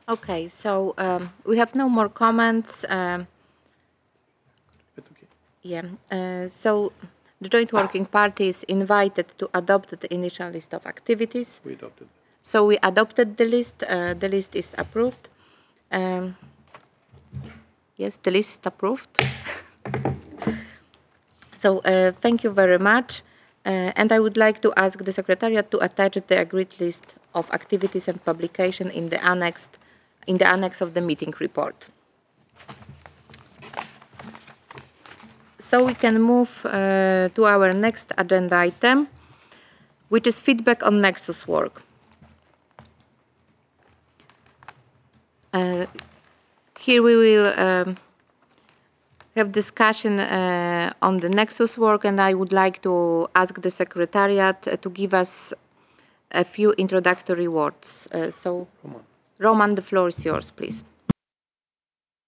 Okay, so we have no more comments. It's okay. Yeah. So the Joint Working Party is invited to adopt the initial list of activities. We adopted. So we adopted the list. The list is approved. Yes, the list is approved. So thank you very much. And I would like to ask the Secretariat to attach the agreed list of activities and publication in the annex of the meeting report. So we can move to our next agenda item, which is feedback on Nexus work. Here we will have discussion on the Nexus work, and I would like to ask the Secretariat to give us a few introductory words. So, Roman, the floor is yours, please.